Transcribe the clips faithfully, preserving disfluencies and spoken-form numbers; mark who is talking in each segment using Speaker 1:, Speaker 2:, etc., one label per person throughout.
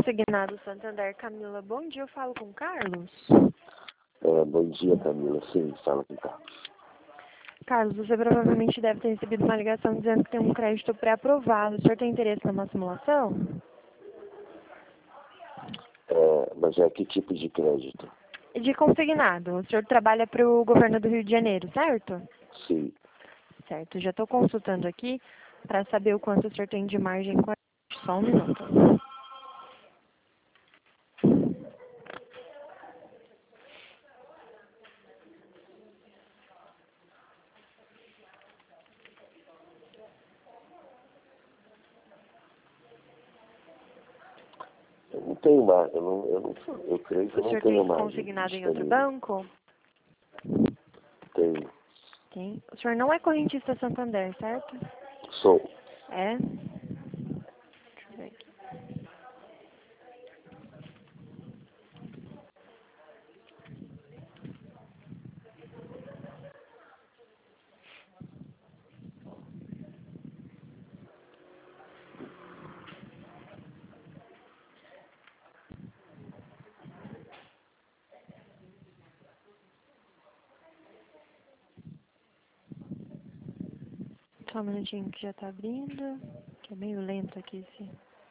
Speaker 1: Consignado Santander, Camila, bom dia, eu falo com o Carlos.
Speaker 2: É, bom dia, Camila. Sim, fala com o Carlos.
Speaker 1: Carlos, você provavelmente deve ter recebido uma ligação dizendo que tem um crédito pré-aprovado. O senhor tem interesse numa simulação?
Speaker 2: É, mas é que tipo de crédito?
Speaker 1: De consignado. O senhor trabalha para o governo do Rio de Janeiro, certo?
Speaker 2: Sim.
Speaker 1: Certo. Já estou consultando aqui para saber o quanto o senhor tem de margem com a gente. Só um minuto.
Speaker 2: Eu não tenho mais, eu não, eu não, eu creio que
Speaker 1: O
Speaker 2: eu não
Speaker 1: senhor
Speaker 2: tenho
Speaker 1: tem
Speaker 2: mais.
Speaker 1: consignado em outro banco?
Speaker 2: Tenho.
Speaker 1: Tem. O senhor não é correntista Santander, certo?
Speaker 2: Sou.
Speaker 1: É? Deixa eu ver aqui. Só um minutinho que já tá abrindo, que é meio lento aqui esse.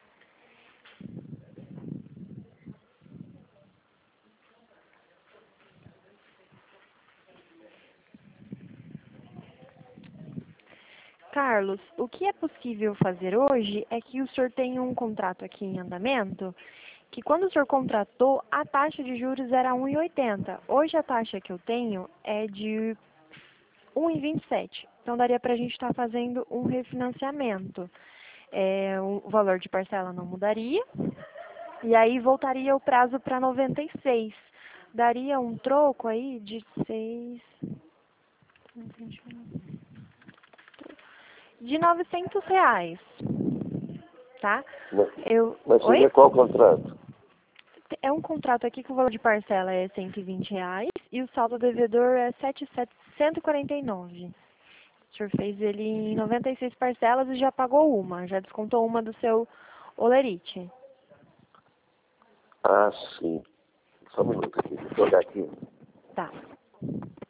Speaker 1: Carlos, o que é possível fazer hoje é que o senhor tem um contrato aqui em andamento, que quando o senhor contratou, a taxa de juros era um vírgula oitenta. Hoje a taxa que eu tenho é de um vírgula vinte e sete. Então daria para a gente estar fazendo um refinanciamento. É, o valor de parcela não mudaria. E aí voltaria o prazo para noventa e seis. Daria um troco aí de seis... de novecentos reais, tá?
Speaker 2: Mas,
Speaker 1: Eu...
Speaker 2: mas
Speaker 1: Oi?
Speaker 2: seria qual contrato?
Speaker 1: É um contrato aqui que o valor de parcela é cento e vinte reais e o saldo devedor é setecentos e quarenta e nove. O senhor fez ele em noventa e seis parcelas e já pagou uma, já descontou uma do seu olerite.
Speaker 2: Ah, sim. Só um minuto aqui, deixa eu olhar aqui.
Speaker 1: Tá.